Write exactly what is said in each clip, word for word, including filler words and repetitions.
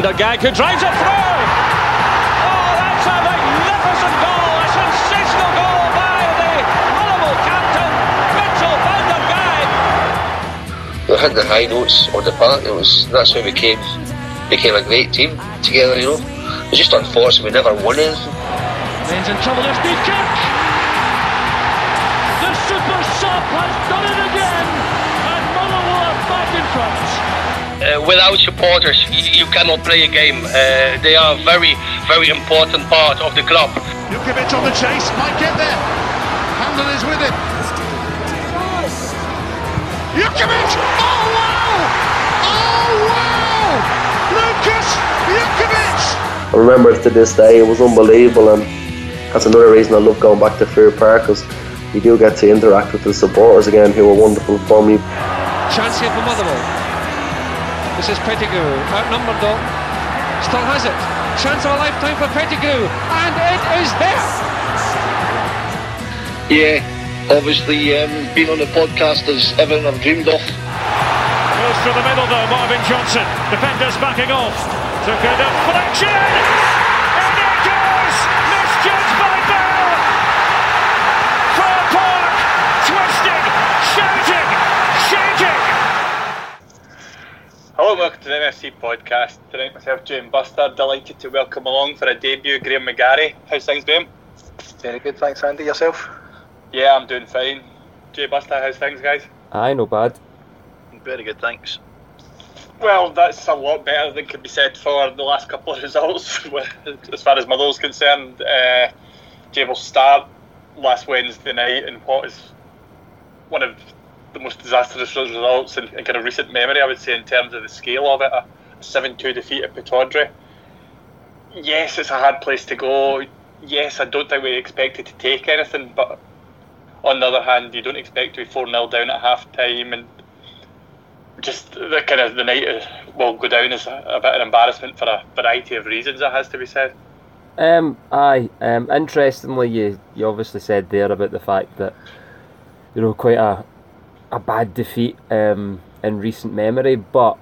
Peter Gag, who drives it through. Oh, that's a magnificent goal, a sensational goal by the Motherwell captain, Mitchell van der Gag. We had the high notes on the park. It was that's how we came became a great team together. You know, it's just unfortunate we never won anything. Ben's in trouble. There's Newkirk. The super sub has done it again, and Motherwell are back in front. Uh, without supporters, you, you cannot play a game. Uh, they are a very, very important part of the club. Jukovic on the chase, might get there. Handel is with him. Jukovic! Oh wow! Oh wow! Lucas Jukovic! I remember to this day, it was unbelievable, and that's another reason I love going back to Fair Park, because you do get to interact with the supporters again, who were wonderful for me. Chance here for Motherwell. This is Pettigrew, outnumbered though. Still has it. Chance of a lifetime for Pettigrew, and it is there. Yeah, obviously um, being on the podcast is everything I've dreamed of. Goes through the middle though, Marvin Johnson. Defenders backing off. Took a deflection. And it goes. Misjudged by Bell. Fir Park. Twisting. Shouting. Shaking. Hello and welcome to the M F C podcast. Tonight myself, Jay and Buster, delighted to welcome along for a debut Graham McGarry. How's things doing? Very good, thanks Andy. Yourself? Yeah, I'm doing fine. Jay, Buster, how's things, guys? Aye, no bad. Very good, thanks. Well, that's a lot better than could be said for the last couple of results. As far as Motherwell's concerned, uh, Jay will start last Wednesday night in what is one of the most disastrous results in, in kind of recent memory, I would say, in terms of the scale of it. A seven two defeat at Pittodrie. Yes, it's a hard place to go. Yes, I don't think we expected to take anything, but on the other hand, you don't expect to be four nil down at half time, and just the kind of the night will go down as a, a bit of an embarrassment for a variety of reasons, it has to be said. Um, aye. Um, interestingly, you you obviously said there about the fact that, you know, quite a a bad defeat um, in recent memory, but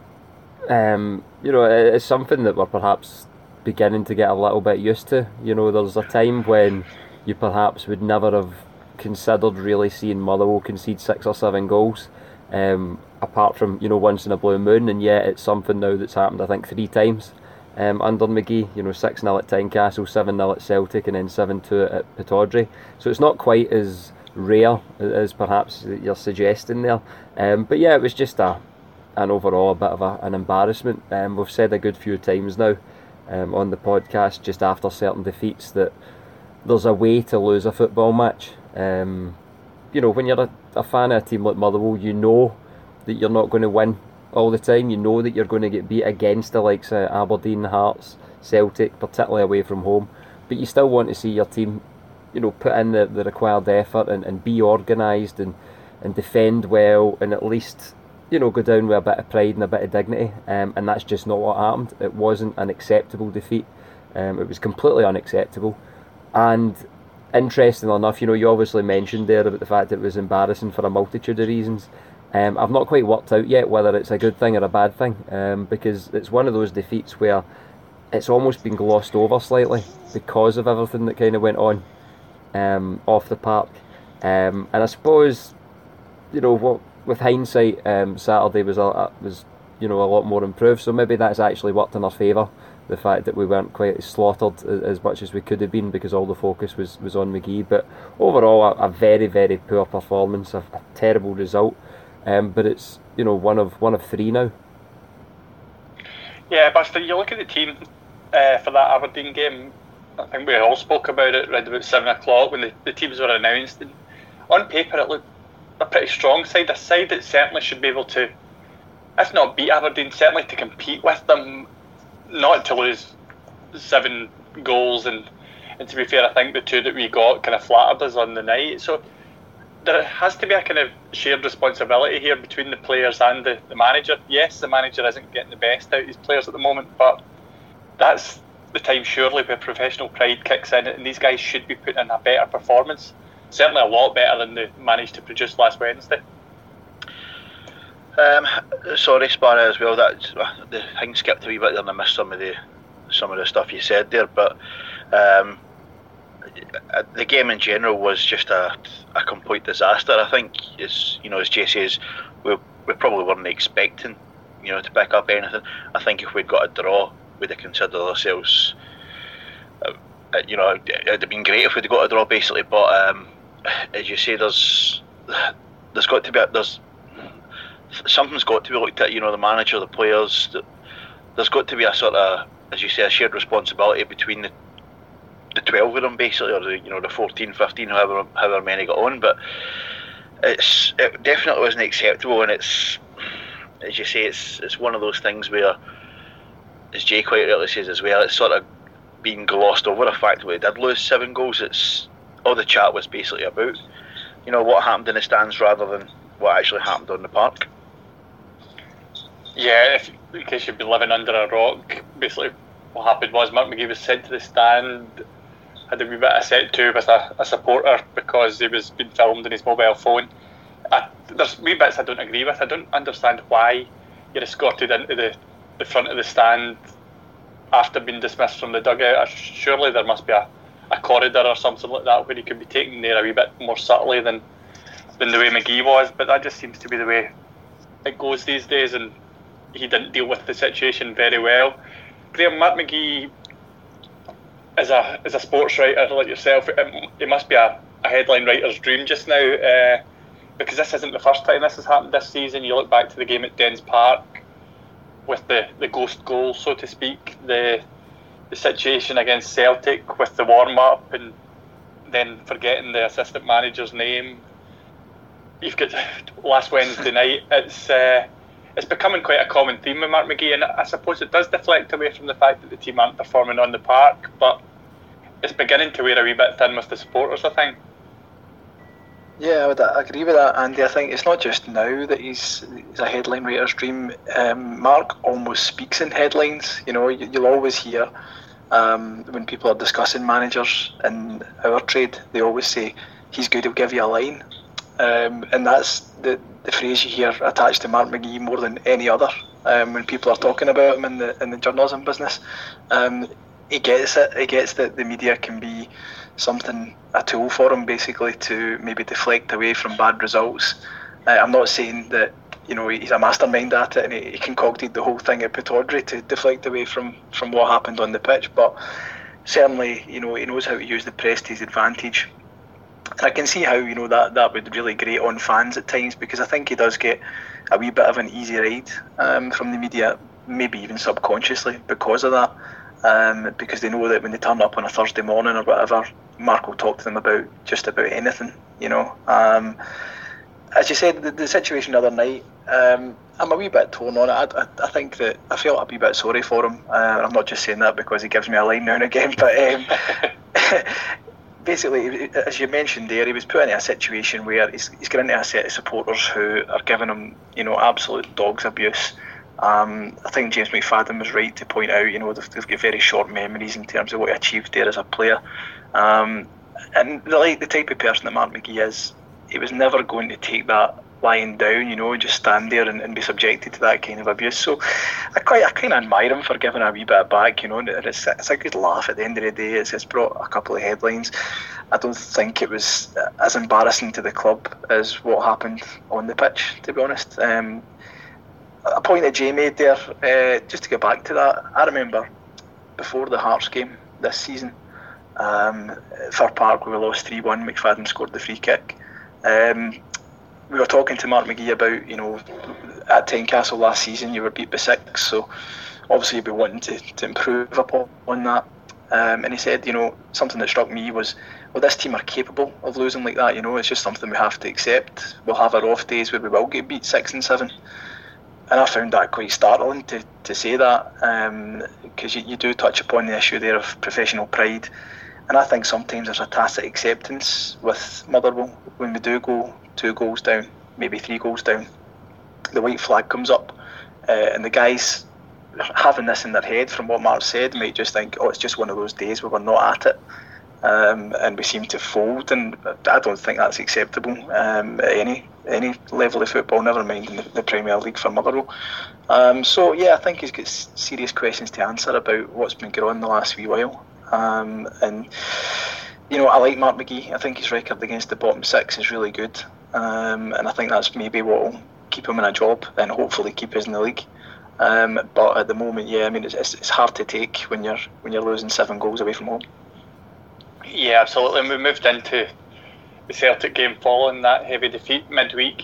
um, you know, it's something that we're perhaps beginning to get a little bit used to. You know, there's a time when you perhaps would never have considered really seeing Motherwell concede six or seven goals, um, apart from, you know, once in a blue moon, and yet it's something now that's happened I think three times um, under McGee. You know, six nil at Tynecastle, seven nil at Celtic, and then seven two at Pittodrie. So it's not quite as rare as perhaps you're suggesting there, um, but yeah, it was just a an overall a bit of a, an embarrassment. Um, we've said a good few times now um, on the podcast, just after certain defeats, that there's a way to lose a football match. Um, you know, when you're a, a fan of a team like Motherwell, you know that you're not going to win all the time. You know that you're going to get beat against the likes of Aberdeen, Hearts, Celtic, particularly away from home, but you still want to see your team, you know, put in the, the required effort and, and be organised and, and defend well, and at least, you know, go down with a bit of pride and a bit of dignity, um, and that's just not what happened. It wasn't an acceptable defeat. Um, it was completely unacceptable. And interestingly enough, you know, you obviously mentioned there about the fact that it was embarrassing for a multitude of reasons. Um, I've not quite worked out yet whether it's a good thing or a bad thing, um, because it's one of those defeats where it's almost been glossed over slightly because of everything that kind of went on um, off the park. Um, and I suppose, you know, what with hindsight, um, Saturday was a, was you know a lot more improved. So maybe that's actually worked in our favour. The fact that we weren't quite as slaughtered as much as we could have been, because all the focus was, was on McGee. But overall, a, a very very poor performance, a, a terrible result. Um, but it's, you know, one of one of three now. Yeah, Buster, you look at the team uh, for that Aberdeen game. I think we all spoke about it around about seven o'clock when the, the teams were announced. And on paper, it looked a pretty strong side, a side that certainly should be able to, if not beat Aberdeen, certainly to compete with them, not to lose seven goals. And, and to be fair, I think the two that we got kind of flattered us on the night. So there has to be a kind of shared responsibility here between the players and the, the manager. Yes, the manager isn't getting the best out of his players at the moment, but that's the time surely where professional pride kicks in, and these guys should be putting in a better performance. Certainly a lot better than they managed to produce last Wednesday. Um, sorry, Sparrow, as well. That the thing skipped a wee bit there, and I missed some of the some of the stuff you said there. But um, the game in general was just a a complete disaster. I think, as you know, as Jay says, we we probably weren't expecting, you know, to pick up anything. I think if we'd got a draw, we'd have considered ourselves. Uh, you know, it'd have been great if we'd got a draw, basically. But um, as you say, there's there's got to be a, there's something's got to be looked at. You know, the manager, the players. The, there's got to be a sort of, as you say, a shared responsibility between the the twelve of them, basically, or the, you know, the fourteen, fifteen, however however many got on. But it's it definitely wasn't acceptable, and it's, as you say, it's it's one of those things where, as Jay quite rightly says as well, it's sort of being glossed over the fact that we did lose seven goals. It's all the chat was basically about, you know, what happened in the stands rather than what actually happened on the park. Yeah, if, in case you've been living under a rock, basically what happened was Mark McGee was sent to the stand, had a wee bit of set to with a, a supporter because he was being filmed on his mobile phone. I, there's wee bits I don't agree with. I don't understand why you're escorted into the, the front of the stand after being dismissed from the dugout. Surely there must be a, a corridor or something like that where he could be taken there a wee bit more subtly than than the way McGee was, but that just seems to be the way it goes these days, and he didn't deal with the situation very well. Graham, Mark McGee, as a as a sports writer like yourself, it, it must be a, a headline writer's dream just now, uh, because this isn't the first time this has happened this season. You look back to the game at Dens Park with the, the ghost goal, so to speak, the the situation against Celtic with the warm-up and then forgetting the assistant manager's name. You've got last Wednesday night. It's uh, it's becoming quite a common theme with Mark McGee, and I suppose it does deflect away from the fact that the team aren't performing on the park, but it's beginning to wear a wee bit thin with the supporters, I think. Yeah, I would agree with that, Andy. I think it's not just now that he's, he's a headline writer's dream. Um, Mark almost speaks in headlines. You know, you, you'll always hear um, when people are discussing managers in our trade, they always say, he's good, he'll give you a line. Um, and that's the, the phrase you hear attached to Mark McGee more than any other um, when people are talking about him in the in the journalism business. Um, he gets it. He gets that the media can be something, a tool for him, basically, to maybe deflect away from bad results. Uh, I'm not saying that, you know, he's a mastermind at it and he, he concocted the whole thing at Pittodrie to deflect away from, from what happened on the pitch, but certainly, you know, he knows how to use the press to his advantage. And I can see how, you know, that, that would really grate on fans at times, because I think he does get a wee bit of an easy ride um, from the media, maybe even subconsciously because of that. Um, because they know that when they turn up on a Thursday morning or whatever, Mark will talk to them about just about anything, you know. Um, as you said, the, the situation the other night, um, I'm a wee bit torn on it. I, I, I think that I felt a wee bit sorry for him. Uh, I'm not just saying that because he gives me a line now and again, but um, basically, as you mentioned there, he was put in a situation where he's, he's got into a set of supporters who are giving him, you know, absolute dog's abuse. Um, I think James McFadden was right to point out, you know, they've, they've got very short memories in terms of what he achieved there as a player. Um, and the, like the type of person that Mark McGee is, he was never going to take that lying down, you know, and just stand there and, and be subjected to that kind of abuse. So I quite, I kind of admire him for giving a wee bit back, you know, and it's, it's a good laugh at the end of the day. It's, it's brought a couple of headlines. I don't think it was as embarrassing to the club as what happened on the pitch, to be honest. Um, a point that Jay made there, uh, just to get back to that, I remember before the Hearts game this season, um, at Fir Park, we lost three one, McFadden scored the free kick. Um, we were talking to Mark McGee about, you know, at Tynecastle last season you were beat by six, so obviously you'd be wanting to, to improve upon that. Um, and he said, you know, something that struck me was, well, this team are capable of losing like that, you know, it's just something we have to accept. We'll have our off days where we will get beat six and seven. And I found that quite startling to, to say that, because um, you, you do touch upon the issue there of professional pride. And I think sometimes there's a tacit acceptance with Motherwell when we do go two goals down, maybe three goals down. The white flag comes up, uh, and the guys having this in their head from what Mark said might just think, oh, it's just one of those days where we're not at it. Um, and we seem to fold, and I don't think that's acceptable um, at any any level of football, never mind in the, the Premier League for Motherwell. Um, so yeah, I think he's got serious questions to answer about what's been going on the last wee while. Um, and you know, I like Mark McGee. I think his record against the bottom six is really good, um, and I think that's maybe what will keep him in a job and hopefully keep us in the league. Um, but at the moment, yeah, I mean, it's, it's hard to take when you're when you're losing seven goals away from home. Yeah, absolutely. And we moved into the Celtic game following that heavy defeat midweek.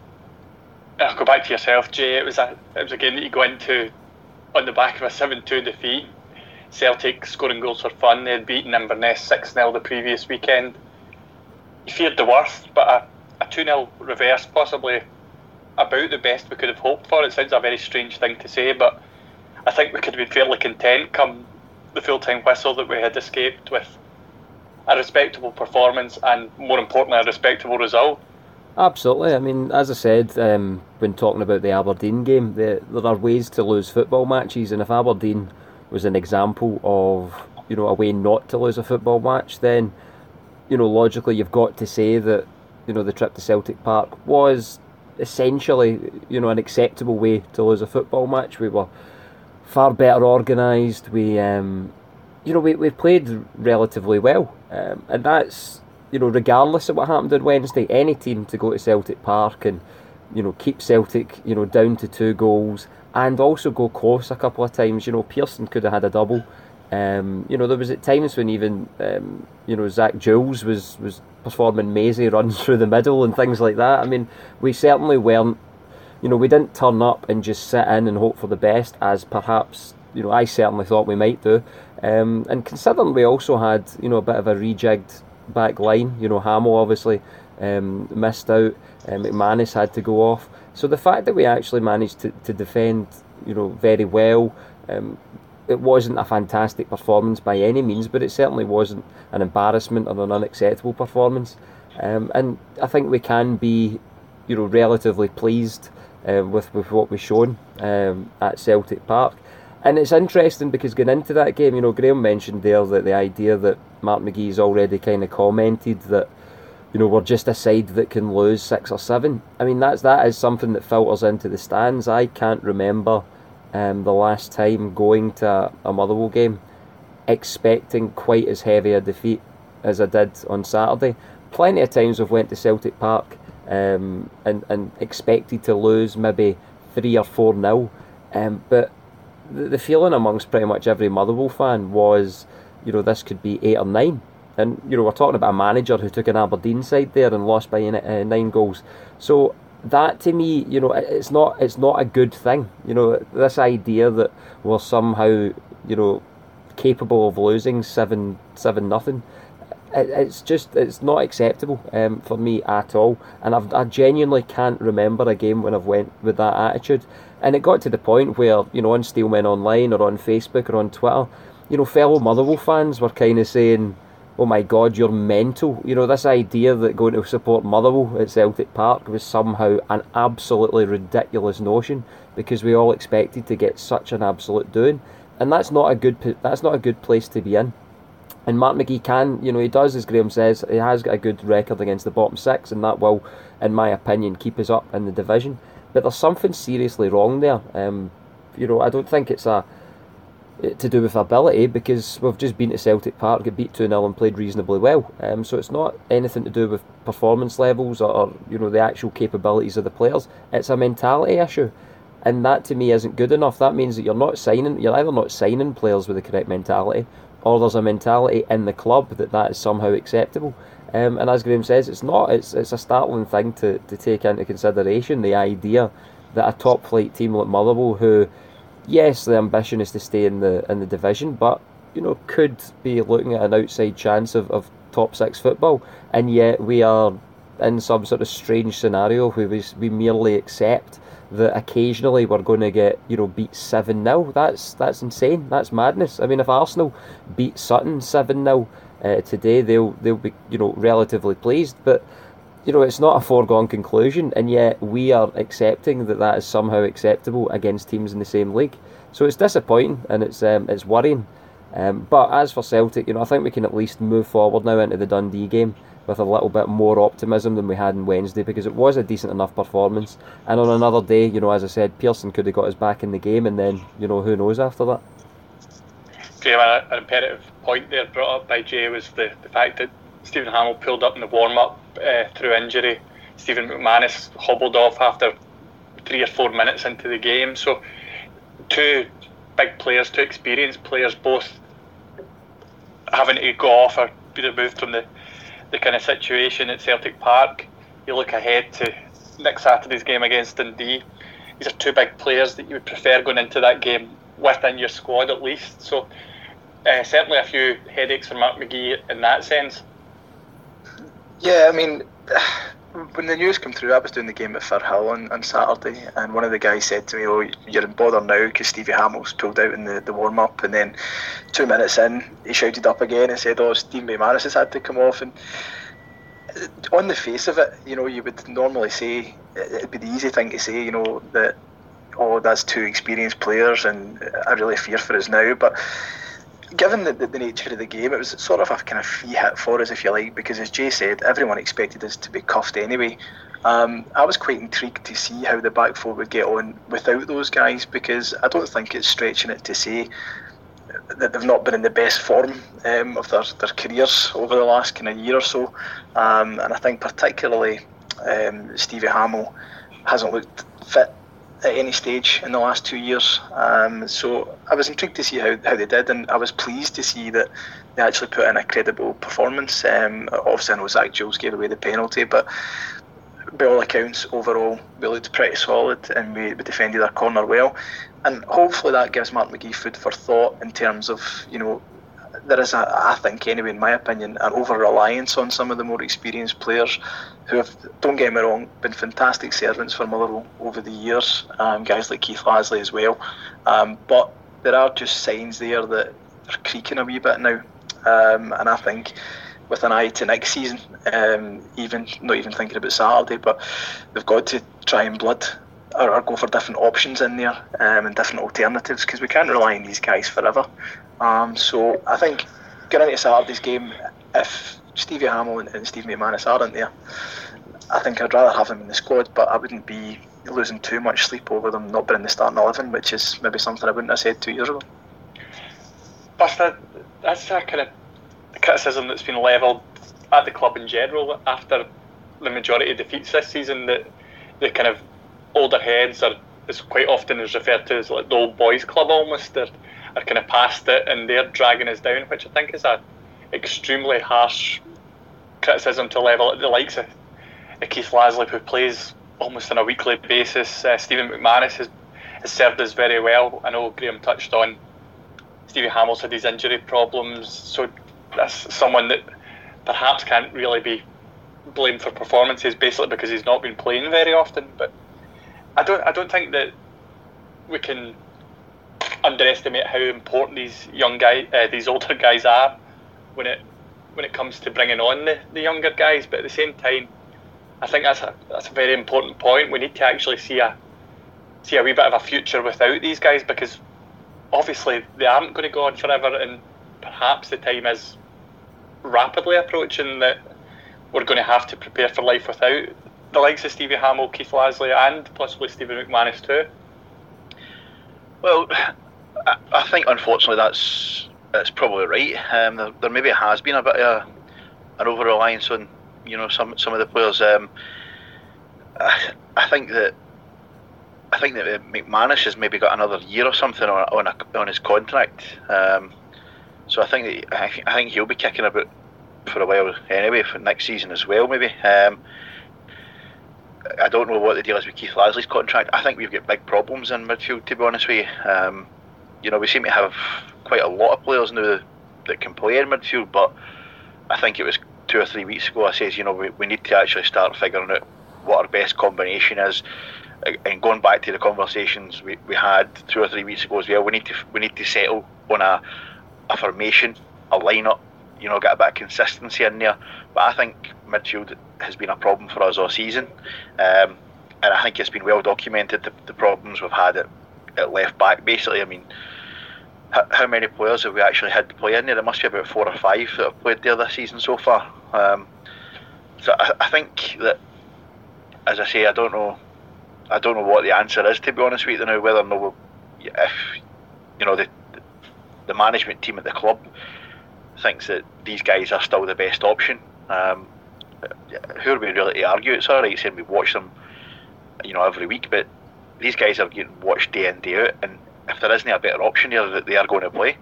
I'll go back to yourself, Jay. It was a it was a game that you go into on the back of a seven two defeat. Celtic scoring goals for fun. They had beaten Inverness six nil the previous weekend. You feared the worst, but a, a two nil reverse, possibly about the best we could have hoped for. It sounds a very strange thing to say, but I think we could have been fairly content come the full-time whistle that we had escaped with a respectable performance and, more importantly, a respectable result. Absolutely. I mean, as I said, um, when talking about the Aberdeen game, the, there are ways to lose football matches, and if Aberdeen was an example of, you know, a way not to lose a football match, then, you know, logically you've got to say that, you know, the trip to Celtic Park was essentially, you know, an acceptable way to lose a football match. We were far better organised. We, um, you know, we, we played relatively well, um, and that's, you know, regardless of what happened on Wednesday, any team to go to Celtic Park and, you know, keep Celtic, you know, down to two goals and also go close a couple of times. You know, Pearson could have had a double. Um, you know, there was at times when even, um, you know, Zach Jules was, was performing mazy runs through the middle and things like that. I mean, we certainly weren't, you know, we didn't turn up and just sit in and hope for the best, as perhaps, you know, I certainly thought we might do. Um, and considering we also had, you know, a bit of a rejigged back line, you know, Hamill obviously um, missed out, um, McManus had to go off. So the fact that we actually managed to, to defend, you know, very well, um, it wasn't a fantastic performance by any means, but it certainly wasn't an embarrassment or an unacceptable performance. Um, and I think we can be, you know, relatively pleased uh, with, with what we've shown um, at Celtic Park. And it's interesting because going into that game, you know, Graham mentioned there that the idea that Mark McGee's already kind of commented that, you know, we're just a side that can lose six or seven. I mean, that's that is something that filters into the stands. I can't remember Um, the last time going to a, a Motherwell game expecting quite as heavy a defeat as I did on Saturday. Plenty of times we've went to Celtic Park um, and, and expected to lose maybe three or four nil, um, but the, the feeling amongst pretty much every Motherwell fan was, you know, this could be eight or nine. And, you know, we're talking about a manager who took an Aberdeen side there and lost by uh, nine goals. So that to me, you know, it's not it's not a good thing. You know, this idea that we're somehow, you know, capable of losing seven seven nothing, it, it's just it's not acceptable um, for me at all. And I've, I genuinely can't remember a game when I've went with that attitude. And it got to the point where, you know, on Steelmen Online or on Facebook or on Twitter, you know, fellow Motherwell fans were kind of saying, "Oh my God, you're mental." You know, this idea that going to support Motherwell at Celtic Park was somehow an absolutely ridiculous notion because we all expected to get such an absolute doing, and that's not a good that's not a good place to be in. And Mark McGee can, you know, he does, as Graham says, he has got a good record against the bottom six, and that will, in my opinion, keep us up in the division. But there's something seriously wrong there. Um, you know, I don't think it's a to do with ability, because we've just been to Celtic Park, got beat two nil and played reasonably well. Um, so it's not anything to do with performance levels or, or you know the actual capabilities of the players. It's a mentality issue, and that to me isn't good enough. That means that you're not signing, you're either not signing players with the correct mentality, or there's a mentality in the club that that is somehow acceptable. Um, and as Graham says, it's not. It's it's a startling thing to, to take into consideration, the idea that a top flight team like Motherwell, who, yes, the ambition is to stay in the in the division, but you know could be looking at an outside chance of, of top six football, and yet we are in some sort of strange scenario where we, we merely accept that occasionally we're going to get, you know, beat seven nil. That's that's insane. That's madness. I mean, if Arsenal beat Sutton seven nil uh, today, they'll they'll be, you know, relatively pleased, but you know, it's not a foregone conclusion, and yet we are accepting that that is somehow acceptable against teams in the same league. So it's disappointing, and it's um, it's worrying. Um, but as for Celtic, you know, I think we can at least move forward now into the Dundee game with a little bit more optimism than we had on Wednesday, because it was a decent enough performance. And on another day, you know, as I said, Pearson could have got us back in the game, and then, you know, who knows after that. Graham, an imperative point there brought up by Jay was the, the fact that Stephen Hamill pulled up in the warm-up uh, through injury. Stephen McManus hobbled off after three or four minutes into the game. So two big players, two experienced players, both having to go off or be removed from the, the kind of situation at Celtic Park. You look ahead to next Saturday's game against Dundee. These are two big players that you would prefer going into that game within your squad at least. So uh, certainly a few headaches for Mark McGee in that sense. Yeah, I mean, when the news came through, I was doing the game at Firhill on, on Saturday, and one of the guys said to me, "Oh, you're in bother now because Stevie Hamill's pulled out in the, the warm-up," and then two minutes in, he shouted up again and said, "Oh, Steve McManus has had to come off." And on the face of it, you know, you would normally say, it'd be the easy thing to say, you know, that, oh, that's two experienced players and I really fear for us now, but given the, the, the nature of the game, it was sort of a kind of free hit for us, if you like, because as Jay said, everyone expected us to be cuffed anyway. Um, I was quite intrigued to see how the back four would get on without those guys, because I don't think it's stretching it to say that they've not been in the best form um, of their, their careers over the last kind of year or so. Um, and I think particularly um, Stevie Hamill hasn't looked fit at any stage in the last two years. Um, so I was intrigued to see how, how they did, and I was pleased to see that they actually put in a credible performance. Um, obviously I know Zach Jules gave away the penalty, but by all accounts, overall, we looked pretty solid and we, we defended our corner well. And hopefully that gives Mark McGee food for thought in terms of, you know, there is, a, I think anyway, in my opinion, an over-reliance on some of the more experienced players who have, don't get me wrong, been fantastic servants for Motherwell over the years, um, guys like Keith Lasley as well. Um, but there are just signs there that they're creaking a wee bit now. Um, and I think with an eye to next season, um, even not even thinking about Saturday, but they've got to try and blood or, or go for different options in there um, and different alternatives, because we can't rely on these guys forever. Um, so I think going into Saturday's game, if Stevie Hamill and, and Steve McManus aren't there, I think I'd rather have them in the squad, but I wouldn't be losing too much sleep over them not being in the starting eleven, which is maybe something I wouldn't have said two years ago. Buster, that's a kind of criticism that's been levelled at the club in general after the majority of defeats this season, that the kind of older heads are, as quite often is referred to as like the old boys club almost, they're, are kind of past it and they're dragging us down, which I think is a extremely harsh criticism to level at the likes of Keith Lasley, who plays almost on a weekly basis. uh, Stephen McManus has, has served us very well. I know Graham touched on Stevie Hamill's had his injury problems, so that's someone that perhaps can't really be blamed for performances basically because he's not been playing very often. But I don't I don't think that we can underestimate how important these young guys, uh, these older guys are when it when it comes to bringing on the, the younger guys. But at the same time, I think that's a that's a very important point. We need to actually see a see a wee bit of a future without these guys, because obviously they aren't going to go on forever, and perhaps the time is rapidly approaching that we're going to have to prepare for life without the likes of Stevie Hamill, Keith Lasley, and possibly Stephen McManus too. Well, I, I think unfortunately that's that's probably right. Um, there, there maybe has been a bit of a, an over reliance on, you know, some some of the players. Um, I, I think that I think that McManus has maybe got another year or something on on, a, on his contract. Um, so I think that, I, I think he'll be kicking about for a while anyway for next season as well. Maybe. Um, I don't know what the deal is with Keith Lasley's contract. I think we've got big problems in midfield, to be honest with you. Um, you know, we seem to have quite a lot of players now that, that can play in midfield, but I think it was two or three weeks ago I said, you know, we, we need to actually start figuring out what our best combination is. And going back to the conversations we, we had two or three weeks ago as well, we need to we need to settle on a, a formation, a lineup, you know, get a bit of consistency in there. But I think midfield has been a problem for us all season, um, and I think it's been well documented the, the problems we've had at, at left back. Basically, I mean, how many players have we actually had to play in there? It must be about four or five that have played there this season so far. Um, so I, I think that, as I say, I don't know, I don't know what the answer is, to be honest with you now. Whether or not we'll, if you know the the management team at the club thinks that these guys are still the best option. Um, who are we really to argue? It's alright saying we watch them, you know, every week, but these guys are getting watched day in, day out, and if there isn't a better option here, that they are going to play.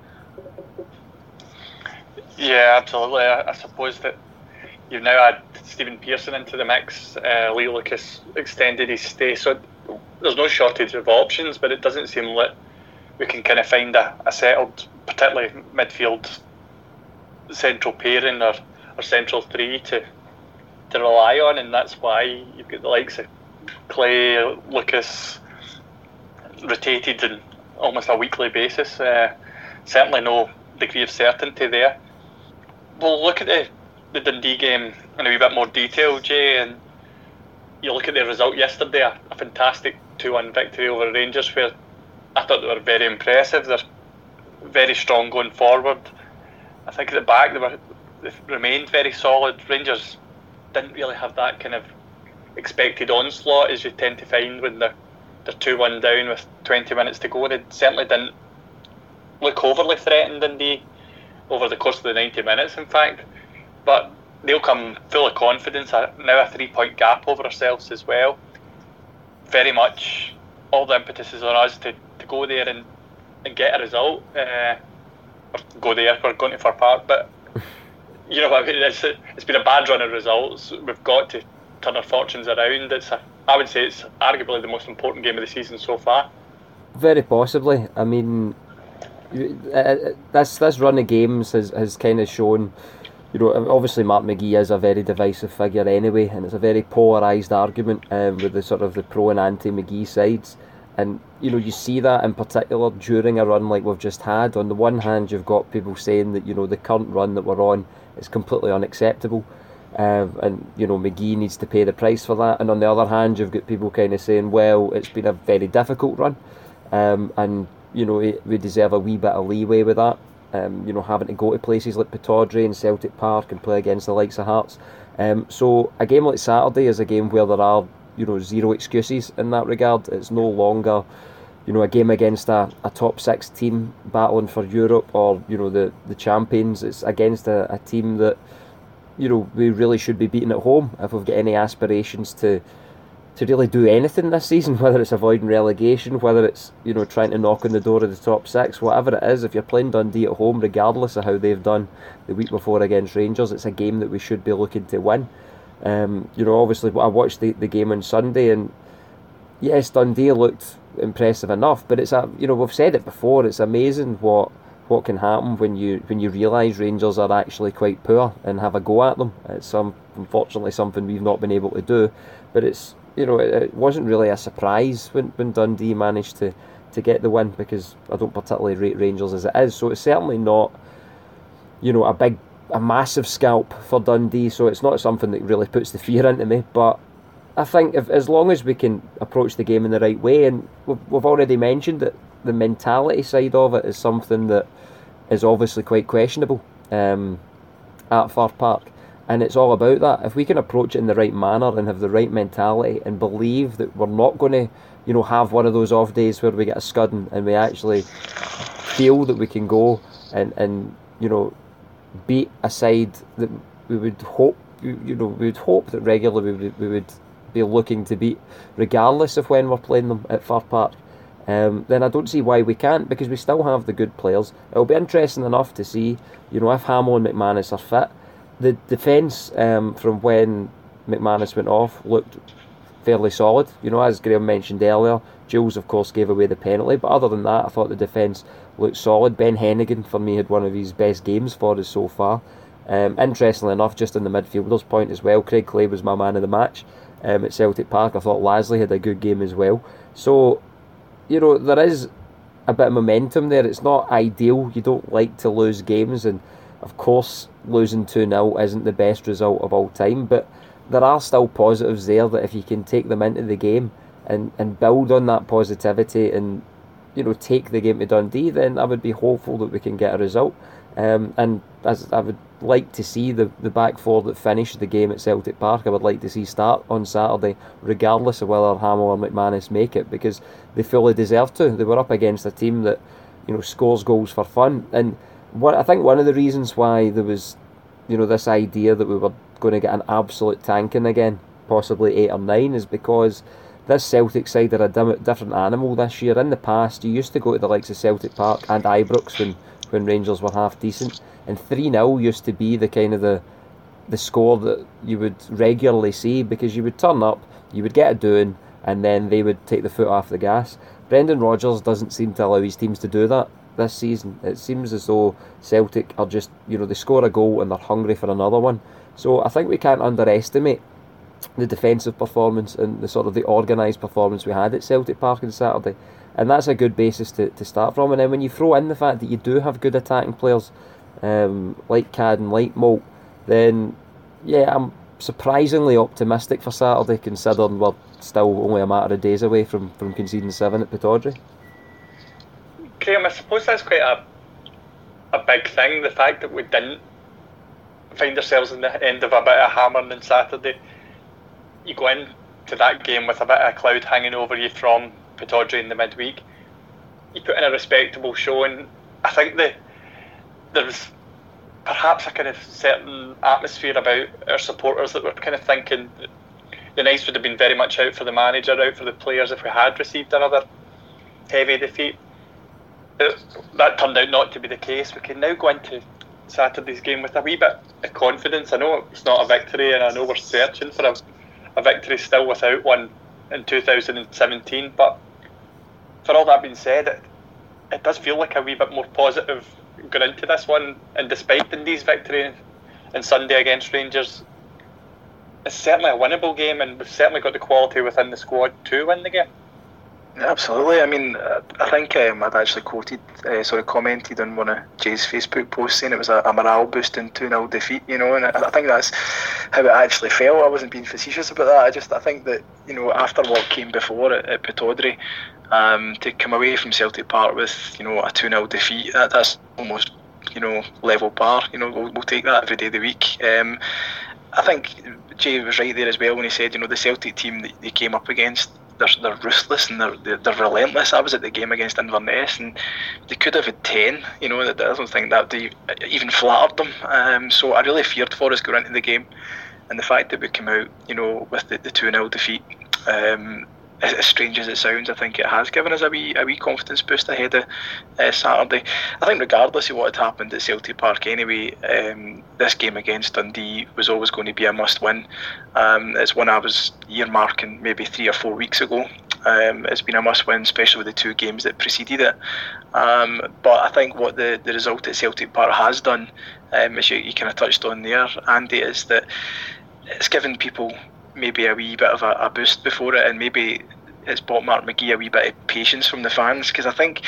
Yeah, absolutely. I, I suppose that you've now had Stephen Pearson into the mix. Uh, Lee Lucas extended his stay, so there's no shortage of options, but it doesn't seem like we can kind of find a, a settled, particularly midfield central pairing or, or central three to to rely on, and that's why you've got the likes of Clay, Lucas rotated in almost a weekly basis. Uh, certainly no degree of certainty there. We'll look at the, the Dundee game in a wee bit more detail, Jay, and you look at the result yesterday, a, a fantastic two one victory over Rangers, where I thought they were very impressive. They're very strong going forward. I think at the back they were they remained very solid. Rangers didn't really have that kind of expected onslaught as you tend to find when they're, they're two one down with twenty minutes to go. They certainly didn't look overly threatened, Dundee, over the course of the ninety minutes, in fact. But they'll come full of confidence, now a three-point gap over ourselves as well. Very much all the impetus is on us to, to go there and, and get a result. Uh, or go there, we're going to Fir Park, but you know what I mean, it's, it's been a bad run of results. We've got to turn our fortunes around. It's a, I would say it's arguably the most important game of the season so far. Very possibly. I mean, this this run of games has, has kind of shown, you know, obviously Mark McGee is a very divisive figure anyway, and it's a very polarised argument um, with the sort of the pro and anti-McGee sides. And, you know, you see that in particular during a run like we've just had. On the one hand, you've got people saying that, you know, the current run that we're on is completely unacceptable. Um, and, you know, McGee needs to pay the price for that. And on the other hand, you've got people kind of saying, well, it's been a very difficult run. Um, and, you know, we deserve a wee bit of leeway with that. Um, you know, having to go to places like Pittodrie and Celtic Park and play against the likes of Hearts. Um, so a game like Saturday is a game where there are, you know, zero excuses in that regard. It's no longer, you know, a game against a, a top six team battling for Europe or, you know, the, the champions. It's against a, a team that, you know, we really should be beating at home if we've got any aspirations to to really do anything this season, whether it's avoiding relegation, whether it's, you know, trying to knock on the door of the top six, whatever it is. If you're playing Dundee at home, regardless of how they've done the week before against Rangers, it's a game that we should be looking to win. Um, you know, obviously I watched the, the game on Sunday, and yes, Dundee looked impressive enough, but it's a, you know, we've said it before, it's amazing what what can happen when you when you realise Rangers are actually quite poor and have a go at them. It's some unfortunately something we've not been able to do, but it's, you know, it, it wasn't really a surprise when, when Dundee managed to, to get the win, because I don't particularly rate Rangers as it is. So it's certainly not, you know, a big a massive scalp for Dundee, so it's not something that really puts the fear into me. But I think if as long as we can approach the game in the right way, and we've, we've already mentioned that the mentality side of it is something that is obviously quite questionable um, at Fir Park, and it's all about that. If we can approach it in the right manner and have the right mentality and believe that we're not going to, you know, have one of those off days where we get a scudding, and we actually feel that we can go and, and you know, beat a side that we would hope, you know, we would hope that regularly we would, we would be looking to beat, regardless of when we're playing them at Fir Park, um, then I don't see why we can't, because we still have the good players. It'll be interesting enough to see, you know, if Hamill and McManus are fit. The defence um, from when McManus went off looked fairly solid. You know, as Graham mentioned earlier, Jules of course gave away the penalty, but other than that I thought the defence looked solid. Ben Hennigan for me had one of his best games for us so far. Um, interestingly enough, just on the midfielders point as well, Craig Clay was my man of the match um, at Celtic Park. I thought Lasley had a good game as well. So, you know, there is a bit of momentum there. It's not ideal, you don't like to lose games, and of course losing two nil isn't the best result of all time, but there are still positives there that if you can take them into the game and, and build on that positivity and, you know, take the game to Dundee, then I would be hopeful that we can get a result. Um, and as I would like to see the, the back four that finished the game at Celtic Park, I would like to see start on Saturday, regardless of whether Hamill or McManus make it, because they fully deserve to. They were up against a team that, you know, scores goals for fun. And what I think one of the reasons why there was, you know, this idea that we were going to get an absolute tanking again, possibly eight or nine, is because this Celtic side are a dim- different animal this year. In the past, you used to go to the likes of Celtic Park and Ibrox when when Rangers were half decent, and three nil used to be the kind of the the score that you would regularly see, because you would turn up, you would get a doing, and then they would take the foot off the gas. Brendan Rodgers doesn't seem to allow his teams to do that this season. It seems as though Celtic are just, you know, they score a goal and they're hungry for another one. So I think we can't underestimate the defensive performance and the sort of the organised performance we had at Celtic Park on Saturday. And that's a good basis to, to start from. And then when you throw in the fact that you do have good attacking players um, like Cad and like Moult, then yeah, I'm surprisingly optimistic for Saturday, considering we're still only a matter of days away from, from conceding seven at Pittodrie. Graham, I suppose that's quite a a big thing, the fact that we didn't find ourselves in the end of a bit of hammering on Saturday. You go into that game with a bit of a cloud hanging over you from Pittodrie in the midweek. You put in a respectable showing. I think that there was perhaps a kind of certain atmosphere about our supporters that were kind of thinking that the nights would have been very much out for the manager, out for the players if we had received another heavy defeat. It, that turned out not to be the case. We can now go into Saturday's game with a wee bit of confidence. I know it's not a victory, and I know we're searching for a, a victory still without one in two thousand seventeen, but for all that being said, it, it does feel like a wee bit more positive going into this one. And despite Dundee's victory on Sunday against Rangers, it's certainly a winnable game, and we've certainly got the quality within the squad to win the game. Absolutely. I mean, I think um, I'd actually quoted, uh, sort of commented on one of Jay's Facebook posts saying it was a, a morale boosting two nil defeat, you know, and I, I think that's how it actually felt. I wasn't being facetious about that. I just, I think that, you know, after what came before at, at Pittodrie, um, to come away from Celtic Park with, you know, a two nil defeat, that, that's almost, you know, level par. You know, we'll, we'll take that every day of the week. Um, I think Jay was right there as well when he said, you know, the Celtic team that they came up against, They're, they're ruthless and they're, they're they're relentless. I was at the game against Inverness and they could have had ten. You know, I don't think that they even flattered them. Um, so I really feared for us going into the game, and the fact that we came out, you know, with the, the two nil defeat, um, as, as strange as it sounds, I think it has given us a wee a wee confidence boost ahead of uh, Saturday. I think regardless of what had happened at Celtic Park anyway, um, this game against Dundee was always going to be a must-win. Um, it's one I was earmarking maybe three or four weeks ago. Um, it's been a must-win, especially with the two games that preceded it. Um, but I think what the, the result at Celtic Park has done, um, as you, you kind of touched on there, Andy, is that it's given people maybe a wee bit of a, a boost before it, and maybe it's bought Mark McGee a wee bit of patience from the fans, because I think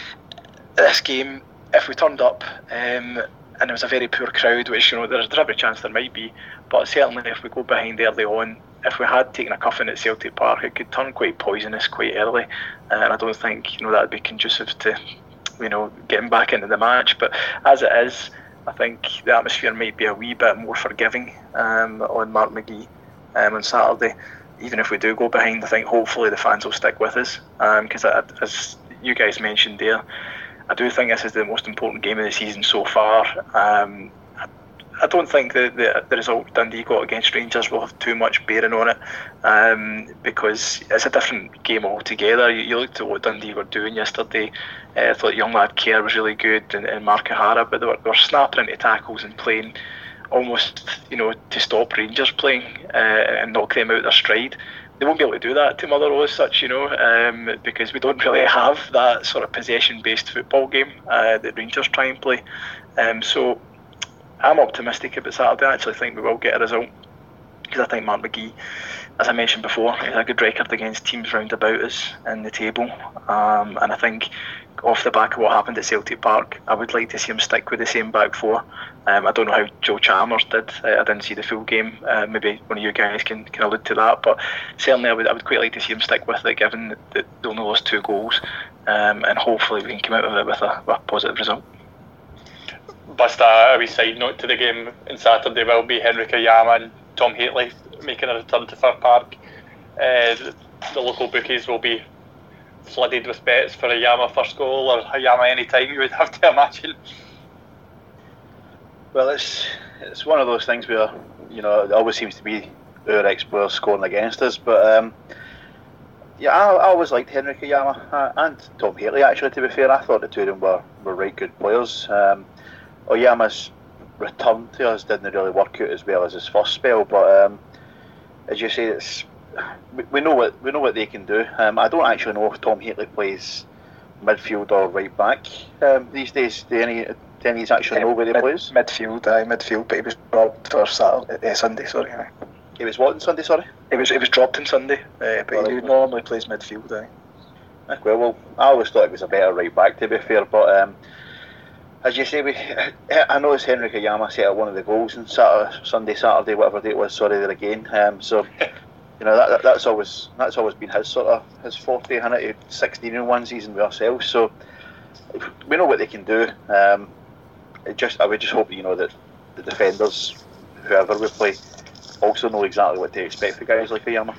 this game, if we turned up um, and it was a very poor crowd, which, you know, there's, there's every chance there might be, but certainly if we go behind early on, if we had taken a cuffing at Celtic Park, it could turn quite poisonous quite early, uh, and I don't think, you know, that would be conducive to, you know, getting back into the match. But as it is, I think the atmosphere might be a wee bit more forgiving um, on Mark McGee um, on Saturday. Even if we do go behind, I think hopefully the fans will stick with us, because um, as you guys mentioned there, I do think this is the most important game of the season so far. Um, I don't think the, the the result Dundee got against Rangers will have too much bearing on it, um, because it's a different game altogether. You, you looked at what Dundee were doing yesterday. Uh, I thought young lad Kerr was really good, and, and Mark O'Hara, but they were, they were snapping into tackles and playing almost, you know, to stop Rangers playing uh, and knock them out their stride. They won't be able to do that to Motherwell as such, you know, um, because we don't really have that sort of possession-based football game uh, that Rangers try and play. Um, so I'm optimistic about Saturday. I actually think we will get a result, because I think Mark McGee, as I mentioned before, has a good record against teams round about us in the table, um, and I think off the back of what happened at Celtic Park, I would like to see him stick with the same back four. Um, I don't know how Joe Chalmers did. Uh, I didn't see the full game. Uh, maybe one of you guys can, can allude to that. But certainly, I would I would quite like to see him stick with it, given that they only lost two goals, um, and hopefully we can come out of it with a, with a positive result. Just a wee side note to the game on Saturday will be Henrik Oyama and Tom Hateley making a return to Fir Park. Uh, the, the local bookies will be flooded with bets for Oyama first goal or Oyama any time, you would have to imagine. Well, it's it's one of those things where, you know, it always seems to be our ex-players scoring against us, but um, yeah, I, I always liked Henrik Oyama uh, and Tom Hateley, actually, to be fair. I thought the two of them were, were right good players. Um, Oyama's return to us didn't really work out as well as his first spell, but um, as you say, it's we, we know what we know what they can do. Um, I don't actually know if Tom Hateley plays midfield or right back um, these days. Do any do any actually know where he Mid, plays? Midfield, aye, midfield, but he was dropped for Saturday, uh, Sunday. Sorry, aye. He was what on Sunday? Sorry, he was he was dropped on Sunday, uh, but well, he normally plays midfield. Aye. Well, well, I always thought he was a better right back, to be fair, but. Um, As you say, we, I noticed Henrik Oyama set up one of the goals on Saturday, Sunday, Saturday, whatever day it was. Sorry, there again. Um, so, you know, that, that that's always that's always been his sort of his forte. He had sixteen in one season with ourselves, so we know what they can do. Um, it just I would just hope, you know, that the defenders, whoever we play, also know exactly what to expect for guys like Oyama.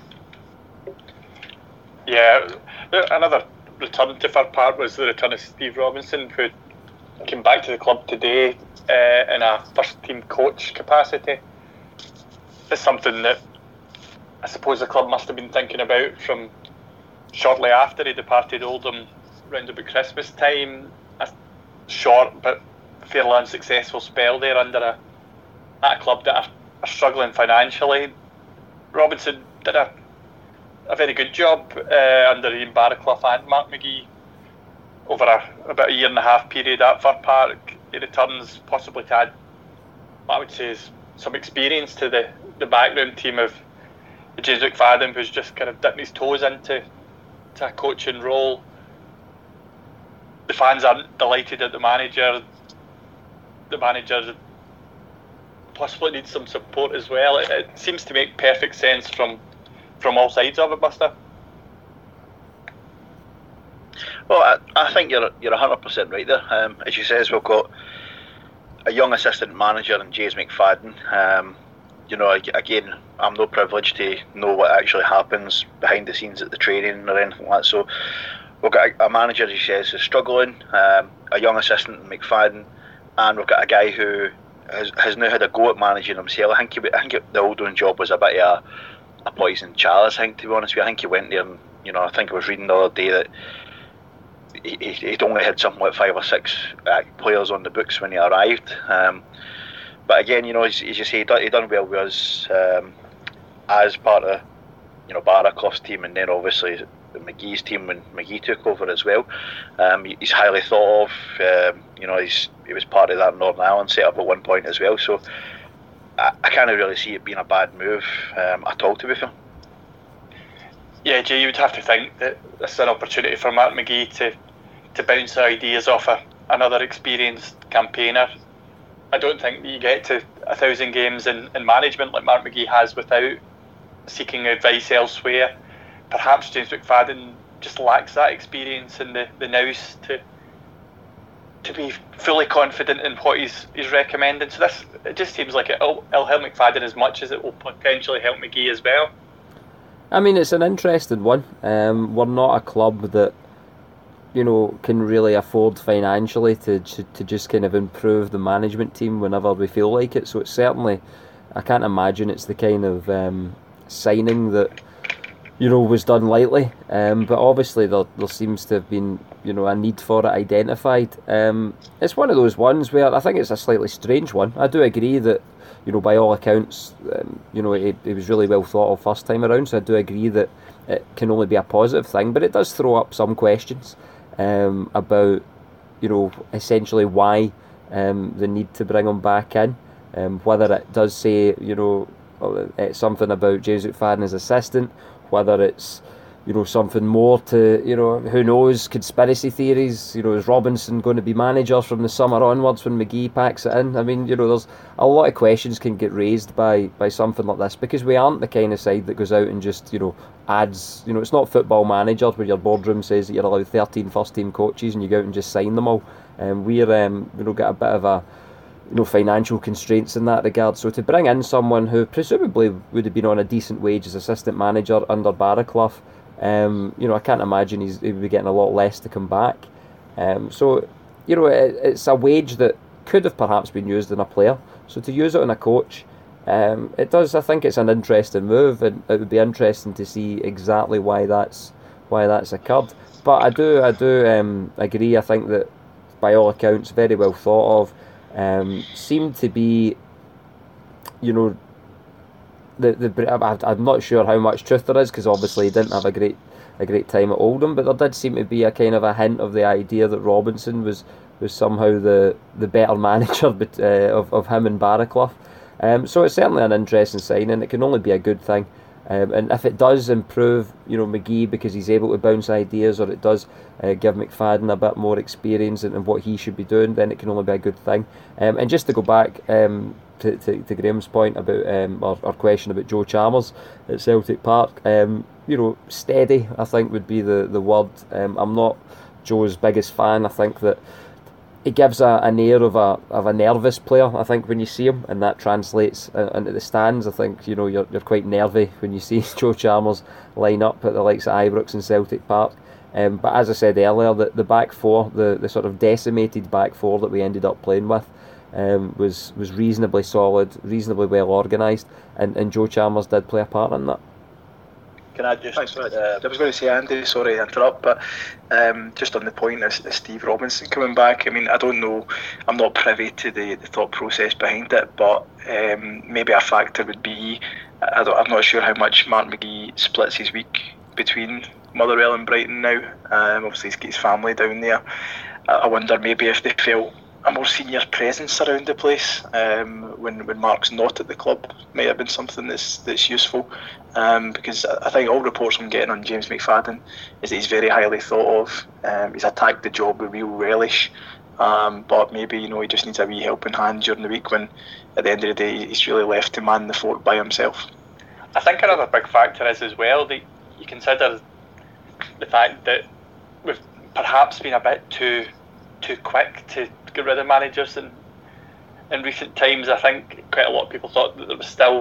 Yeah, another return to Fir Park was the return of Steve Robinson, who came back to the club today uh, in a first team coach capacity. It's something that I suppose the club must have been thinking about from shortly after he departed Oldham round about Christmas time. A short but fairly unsuccessful spell there under a at a club that are, are struggling financially. Robinson did a a very good job uh, under Ian Barraclough and Mark McGee over a, about a year and a half period at Fir Park. He returns possibly to add what I would say is some experience to the, the background team of James McFadden, who's just kind of dipping his toes into to a coaching role. The fans aren't delighted at the manager. The manager possibly needs some support as well. It, it seems to make perfect sense from from all sides of it, Buster. Well, I, I think you're you're one hundred percent right there. Um, as you says, we've got a young assistant manager in James McFadden. Um, you know, again, I'm no privileged to know what actually happens behind the scenes at the training or anything like that. So we've got a, a manager, as he says, who's struggling, um, a young assistant in McFadden, and we've got a guy who has, has now had a go at managing himself. I think, he, I think it, the Oldham job was a bit of a, a poison chalice, I think, to be honest with you. I think he went there and, you know, I think I was reading the other day that He, he'd only had something like five or six uh, players on the books when he arrived. Um, but again, you know, as, as you say, he done, he done well with us um, as part of, you know, Barraclough's team, and then obviously McGee's team when McGee took over as well. Um, he's highly thought of. Um, you know, he's he was part of that Northern Ireland set up at one point as well. So I, I can't really see it being a bad move um, at all, to be fair. Yeah, Jay, you would have to think that this is an opportunity for Mark McGee to to bounce ideas off a, another experienced campaigner. I don't think that you get to a thousand games in, in management like Mark McGee has without seeking advice elsewhere. Perhaps James McFadden just lacks that experience in the, the nous to to be fully confident in what he's he's recommending. So this, it just seems like it'll, it'll help McFadden as much as it will potentially help McGee as well. I mean, it's an interesting one. Um, we're not a club that, you know, can really afford financially to to just kind of improve the management team whenever we feel like it. So it's certainly, I can't imagine it's the kind of um, signing that, you know, was done lightly. Um, but obviously there there seems to have been, you know, a need for it identified. Um, it's one of those ones where I think it's a slightly strange one. I do agree that, you know, by all accounts, um, you know, it, it was really well thought of first time around. So I do agree that it can only be a positive thing, but it does throw up some questions. Um, about, you know, essentially why um, the need to bring him back in, um, whether it does say, you know, it's something about James McFadden as assistant, whether it's, you know, something more to, you know, who knows, conspiracy theories, you know, is Robinson going to be manager from the summer onwards when McGee packs it in? I mean, you know, there's a lot of questions can get raised by, by something like this, because we aren't the kind of side that goes out and just, you know, adds, you know, it's not Football Manager where your boardroom says that you're allowed thirteen first team coaches and you go out and just sign them all. And um, we're, um, you know, got a bit of a, you know, financial constraints in that regard. So to bring in someone who presumably would have been on a decent wage as assistant manager under Barraclough, Um, you know, I can't imagine he's, he'd be getting a lot less to come back. Um, so, you know, it, it's a wage that could have perhaps been used in a player. So to use it on a coach, um, it does. I think it's an interesting move, and it would be interesting to see exactly why that's why that's occurred. But I do, I do um, agree. I think that by all accounts, very well thought of. Um, seemed to be, you know. The the I'm not sure how much truth there is, because obviously he didn't have a great a great time at Oldham, but there did seem to be a kind of a hint of the idea that Robinson was, was somehow the, the better manager but, uh, of of him and Barraclough. Um, so it's certainly an interesting sign, and it can only be a good thing. Um, and if it does improve, you know, McGee because he's able to bounce ideas, or it does uh, give McFadden a bit more experience in, in what he should be doing, then it can only be a good thing. Um, and just to go back. Um, To, to, to Graham's point about um, or, or question about Joe Chalmers at Celtic Park, um, you know, steady I think would be the, the word. Um, I'm not Joe's biggest fan. I think that he gives a, an air of a of a nervous player, I think, when you see him, and that translates into the stands. I think, you know, you're you're quite nervy when you see Joe Chalmers line up at the likes of Ibrox and Celtic Park. Um, but as I said earlier, the, the back four, the, the sort of decimated back four that we ended up playing with, Um, was was reasonably solid, reasonably well organised, and, and Joe Chalmers did play a part in that. Can I just? Thanks, uh, I was going to say, Andy, sorry to interrupt, but um, just on the point of, of Steve Robinson coming back, I mean, I don't know, I'm not privy to the, the thought process behind it, but um, maybe a factor would be, I don't, I'm not sure how much Mark McGee splits his week between Motherwell and Brighton now. Um, obviously, he's got his family down there. I, I wonder maybe if they felt a more senior presence around the place um, when when Mark's not at the club might have been something that's that's useful, um, because I think all reports I'm getting on James McFadden is that he's very highly thought of. Um, he's attacked the job with real relish, um, but maybe, you know, he just needs a wee helping hand during the week when at the end of the day he's really left to man the fort by himself. I think another big factor is as well that you consider the fact that we've perhaps been a bit too too quick to get rid of managers in in recent times. I think quite a lot of people thought that there was still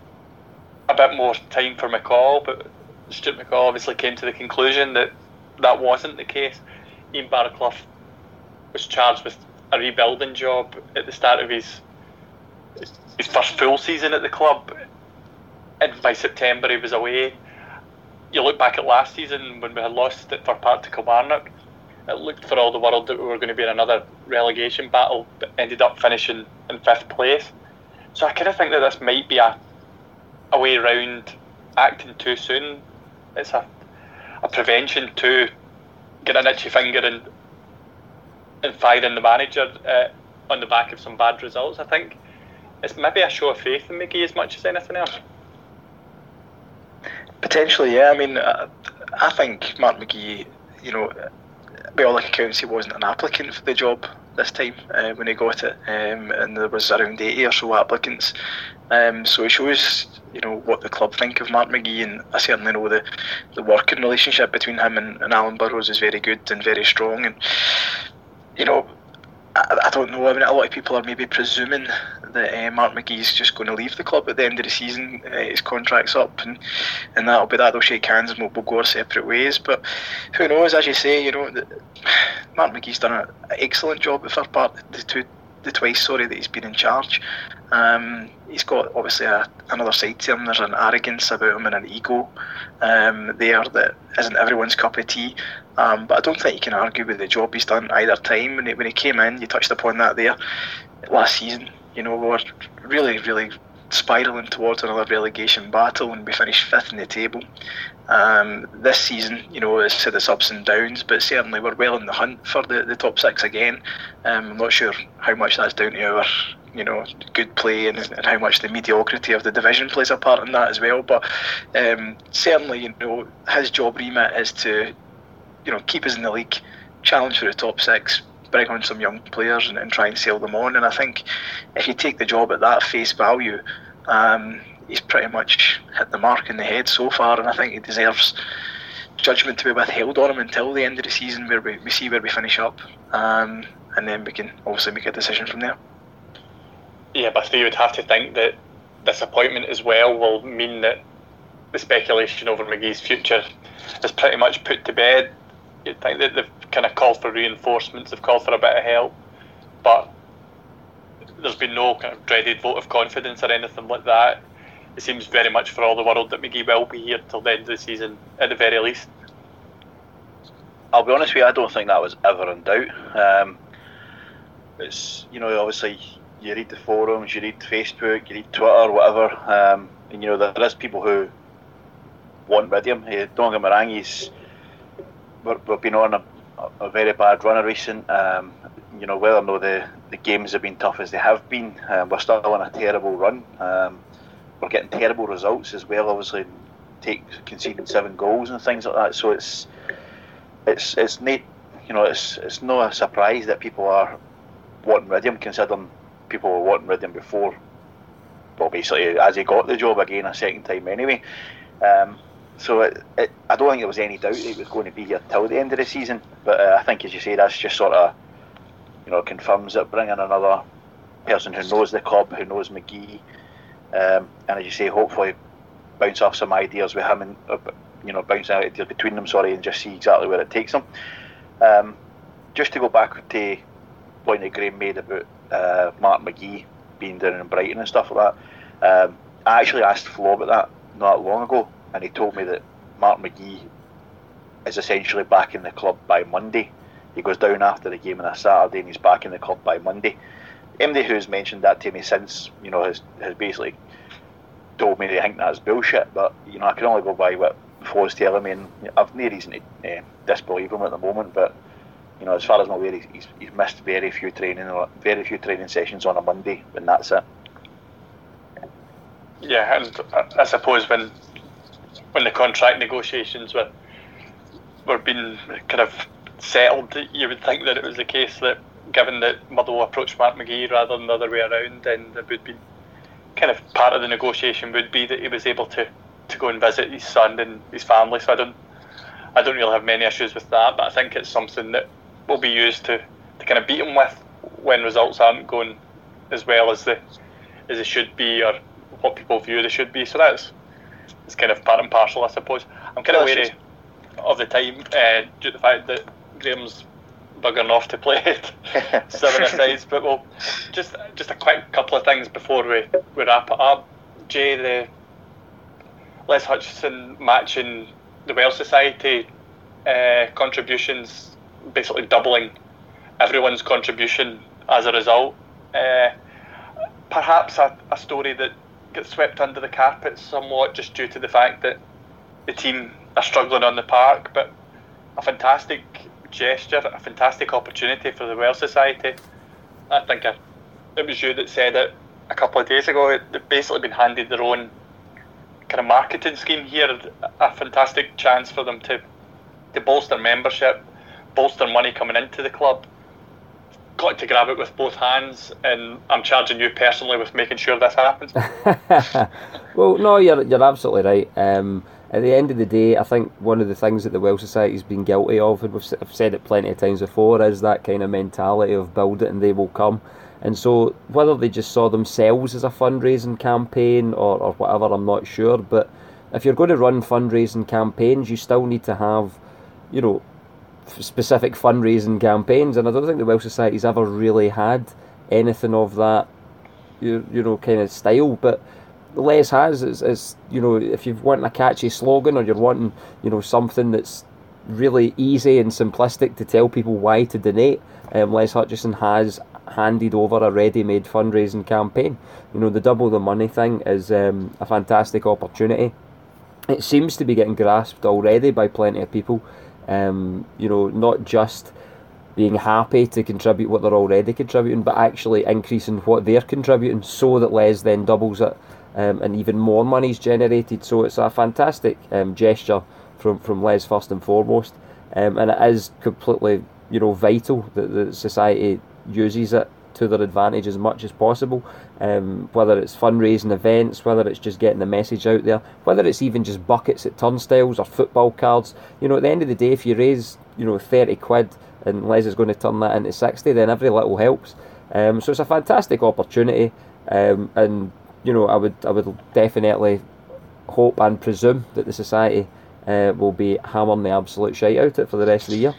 a bit more time for McCall, but Stuart McCall obviously came to the conclusion that that wasn't the case. Ian Barraclough was charged with a rebuilding job at the start of his his first full season at the club, and by September he was away. You look back at last season when we had lost at Fir Park to Kilmarnock, it looked for all the world that we were going to be in another relegation battle, but ended up finishing in fifth place. So I kind of think that this might be a a way around acting too soon. It's a a prevention to get an itchy finger and and firing the manager uh, on the back of some bad results. I think it's maybe a show of faith in McGee as much as anything else. Potentially, yeah. I mean, uh, I think Mark McGee, you know, by all accounts, he wasn't an applicant for the job this time uh, when he got it, um, and there was around eighty or so applicants. Um, so it shows, you know, what the club think of Mark McGee, and I certainly know the the working relationship between him and, and Alan Burrows is very good and very strong. And you know, I, I don't know. I mean, a lot of people are maybe presuming that uh, Mark McGee's just going to leave the club at the end of the season. Uh, his contract's up, and and that'll be that. They'll shake hands and we'll, we'll go our separate ways. But who knows? As you say, you know, the, Mark McGee's done an excellent job at Fir Park. The two, the twice, sorry, that he's been in charge. Um, he's got obviously a, another side to him. There's an arrogance about him and an ego um, there that isn't everyone's cup of tea. Um, but I don't think you can argue with the job he's done either time. When he, when he came in, you touched upon that there last season. You know, we were really, really spiralling towards another relegation battle, and we finished fifth in the table. Um, this season, you know, it's had its ups and downs, but certainly we're well in the hunt for the, the top six again. Um, I'm not sure how much that's down to our, you know, good play and, and how much the mediocrity of the division plays a part in that as well. But um, certainly, you know, his job remit is to, you know, keep us in the league, challenge for the top six, bring on some young players and, and try and sail them on. And I think if you take the job at that face value, um, he's pretty much hit the mark in the head so far, and I think he deserves judgment to be withheld on him until the end of the season, where we, we see where we finish up, um, and then we can obviously make a decision from there. Yeah, but you would have to think that disappointment as well will mean that the speculation over McGee's future is pretty much put to bed. You'd think that they've kind of called for reinforcements, they've called for a bit of help, but there's been no kind of dreaded vote of confidence or anything like that. It seems very much for all the world that McGee will be here till the end of the season, at the very least. I'll be honest with you, I don't think that was ever in doubt. Um, it's, you know, obviously you read the forums, you read Facebook, you read Twitter, whatever, um, and you know, there is people who want rid of him. Hey, don't get me wrong, he's, we're, we've been on a, a very bad run of recent. Um, you know, whether or not the, the games have been tough as they have been, uh, we're still on a terrible run. Um, we're getting terrible results as well, obviously, take conceding seven goals and things like that. So it's it's it's neat, you know, it's it's no a surprise that people are wanting rid of him, considering people were wanting rid of him before. Well, basically, as he got the job again a second time anyway. Um, so it, it, I don't think there was any doubt that he was going to be here till the end of the season. But uh, I think, as you say, that's just sort of, you know, confirms it, bringing another person who knows the club, who knows McGee. Um, and as you say, hopefully bounce off some ideas with him and, uh, you know, bounce out ideas between them, sorry, and just see exactly where it takes them. Um, just to go back to the point that Graham made about uh, Mark McGee being down in Brighton and stuff like that, um, I actually asked Flo about that not long ago, and he told me that Mark McGee is essentially back in the club by Monday. He goes down after the game on a Saturday and he's back in the club by Monday. Anybody who's mentioned that to me since, you know, has, has basically told me they think that's bullshit, but, you know, I can only go by what Flo's telling me, and you know, I've no reason to uh, disbelieve him at the moment, but, you know, as far as I'm aware, he's, he's, he's missed very few training very few training sessions on a Monday, and that's it. Yeah, and I suppose when when the contract negotiations were were being kind of settled, you would think that it was the case that, given that Motherwell approached Mark McGee rather than the other way around, then it would be kind of part of the negotiation would be that he was able to, to go and visit his son and his family. So I don't I don't really have many issues with that, but I think it's something that will be used to, to kind of beat him with when results aren't going as well as they as they should be, or what people view they should be. So that's it's kind of part and parcel, I suppose. I'm kind of wary of the time uh, due to the fact that Graham's buggering off to play it seven asides, but well, just just a quick couple of things before we, we wrap it up. Jay, the Les Hutchinson matching the Welsh Society uh, contributions, basically doubling everyone's contribution as a result. Uh, perhaps a, a story that gets swept under the carpet somewhat just due to the fact that the team are struggling on the park, but a fantastic gesture, a fantastic opportunity for the Welsh Society. I think I, it was you that said it a couple of days ago. They've basically been handed their own kind of marketing scheme here, a fantastic chance for them to to bolster membership, bolster money coming into the club. Got to grab it with both hands, and I'm charging you personally with making sure this happens. Well, no, you're you're absolutely right. Um, at the end of the day, I think one of the things that the Welsh Society's been guilty of, and we've I've said it plenty of times before, is that kind of mentality of build it and they will come. And so whether they just saw themselves as a fundraising campaign or, or whatever, I'm not sure. But if you're going to run fundraising campaigns, you still need to have, you know, specific fundraising campaigns, and I don't think the Welsh Society's ever really had anything of that, you, you know, kind of style. But Les has is, is, you know, if you're wanting a catchy slogan or you're wanting, you know, something that's really easy and simplistic to tell people why to donate, um, Les Hutchinson has handed over a ready-made fundraising campaign. You know, the double the money thing is um, a fantastic opportunity. It seems to be getting grasped already by plenty of people. Um, you know, not just being happy to contribute what they're already contributing, but actually increasing what they're contributing so that Les then doubles it, um, and even more money is generated. So it's a fantastic um, gesture from, from Les first and foremost, um, and it is completely, you know, vital that the society uses it to their advantage as much as possible, um, whether it's fundraising events, whether it's just getting the message out there, whether it's even just buckets at turnstiles or football cards. You know, at the end of the day, if you raise, you know, thirty quid and Les is going to turn that into sixty, then every little helps. Um, so it's a fantastic opportunity, um, and you know, I would I would definitely hope and presume that the society uh, will be hammering the absolute shite out it for the rest of the year.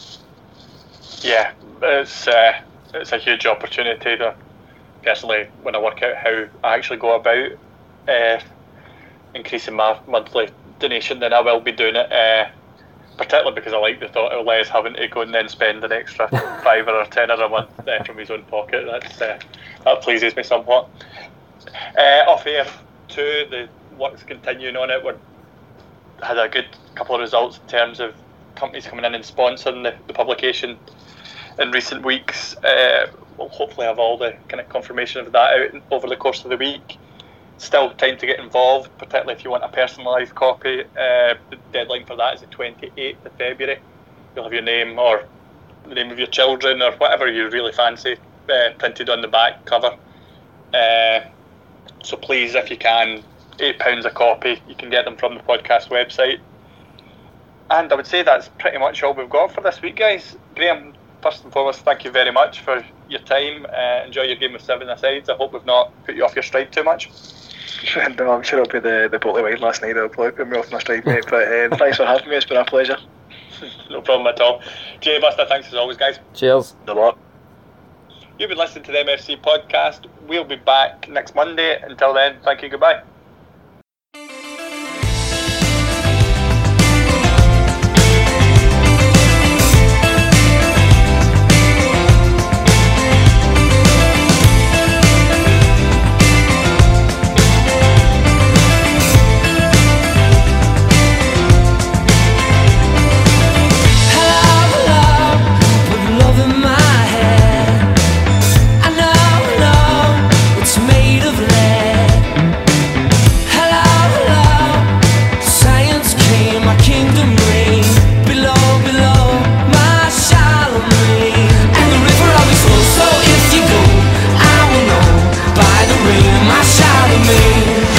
Yeah, it's uh, it's a huge opportunity. To personally, when I work out how I actually go about uh, increasing my monthly donation, then I will be doing it. Uh, particularly because I like the thought of Les having to go and then spend an extra fiver or tenner a month uh, from his own pocket. That's uh, that pleases me somewhat. Uh, off air too, the work's continuing on it. We had a good couple of results in terms of companies coming in and sponsoring the, the publication in recent weeks. Uh, we'll hopefully have all the kind of confirmation of that out over the course of the week. Still time to get involved, particularly if you want a personalised copy. Uh, the deadline for that is the twenty-eighth of February. You'll have your name or the name of your children or whatever you really fancy uh, printed on the back cover. Uh, so please, if you can, eight pounds a copy. You can get them from the podcast website. And I would say that's pretty much all we've got for this week, guys. Graham, first and foremost, thank you very much for your time. Uh, enjoy your game of seven asides. I hope we've not put you off your stride too much. No, I'm sure it'll be the, the bottle of wine last night that'll probably put me off my stride, mate. But uh, thanks for having me, it's been a pleasure. No problem at all. Jay Buster, thanks as always, guys. Cheers. A lot. You've been listening to the M F C podcast. We'll be back next Monday. Until then, thank you, goodbye. My shadow me.